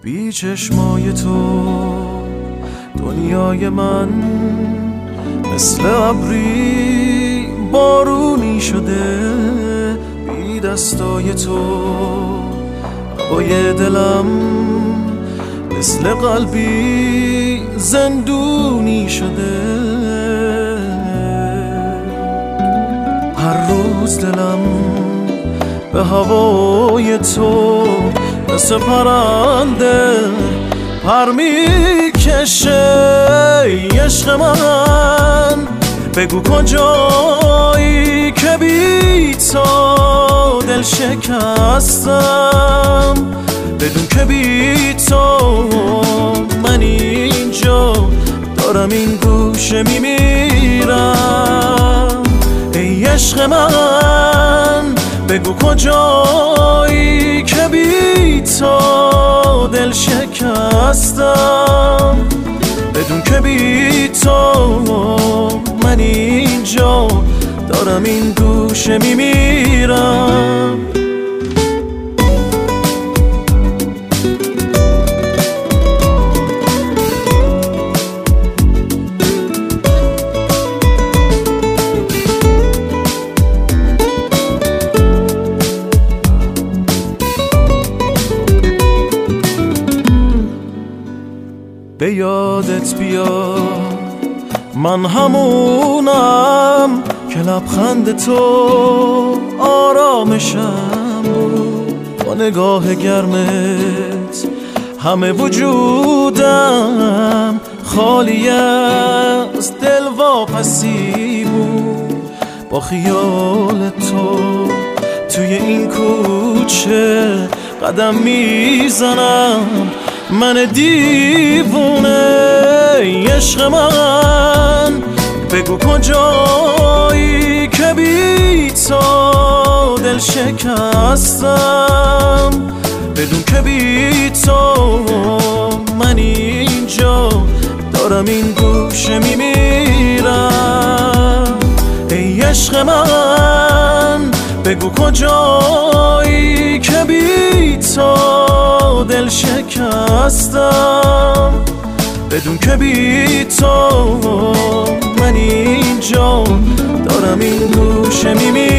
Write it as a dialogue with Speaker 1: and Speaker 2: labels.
Speaker 1: بی چشمای تو دنیای من مثل ابری بارونی شده، بی دستای تو هوای دلم مثل قلبی زندونی شده. هر روز دلم به هوای تو مثل پرنده پر میکشه. عشق من بگو کجایی که بی تو دل شکستم، بدون که بی تو من اینجا دارم این گوشه میمیرم. ای عشق من بگو کجایی که بی تو دل شکستم، بدون که بی تو من اینجا دارم این گوشه میمیرم. به یادت بیا من همونم که لبخند تو آرامشم بود. با نگاه گرمت همه وجودم خالی از دلواپسی بود. با خیال تو توی این کوچه قدم میزنم من دیوونه. عشق من بگو کجایی که بی تو دل شکستم، بدون که بی تو من اینجا دارم این گوشه میمیرم. ای عشق من بگو کجایی که بی تو دل شکستم، بدون که بی تو من اینجا دارم این گوشه میمیرم.